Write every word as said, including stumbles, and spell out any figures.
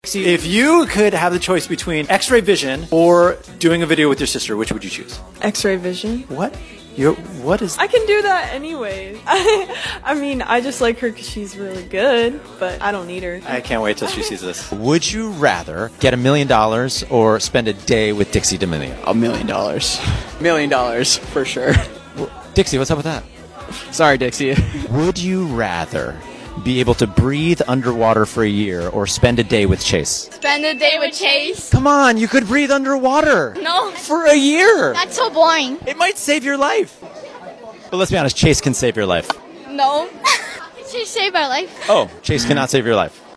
See, if you could have the choice between X-ray vision or doing a video with your sister, which would you choose? X-ray vision. What? You're, what is... I can do that anyway. I, I mean, I just like her because she's really good, but I don't need her. I can't wait till she sees this. Would you rather get a million dollars or spend a day with Dixie D'Amelio? A million dollars. Million dollars, for sure. Dixie, what's up with that? Sorry, Dixie. Would you rather be able to breathe underwater for a year or spend a day with Chase? Spend a day with Chase. Come on, you could breathe underwater. No. For a year. That's so boring. It might save your life. But let's be honest, Chase can save your life. No. She saved my life. Oh, Chase cannot save your life.